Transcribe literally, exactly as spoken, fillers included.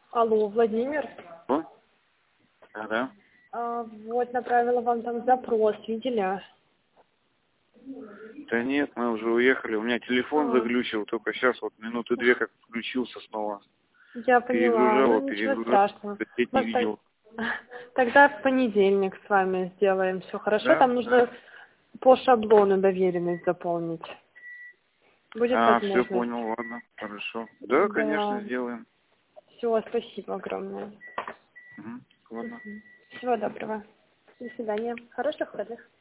Алло, Владимир. О? Да, да. А, вот, направила вам там запрос, видели? Да нет, мы уже уехали. У меня телефон А, заглючил, только сейчас вот минуты две как включился снова. я поняла, Перегружал, ну ничего перегружал, страшного. опять не Может, так- видел. тогда в понедельник с вами сделаем все хорошо. Да, Там да. нужно по шаблону доверенность заполнить. Будет А, все возможность? понял, ладно, хорошо. Да, конечно, Да. сделаем. Все, спасибо огромное. Угу. Ладно. Всего доброго. До свидания. Хороших выходных.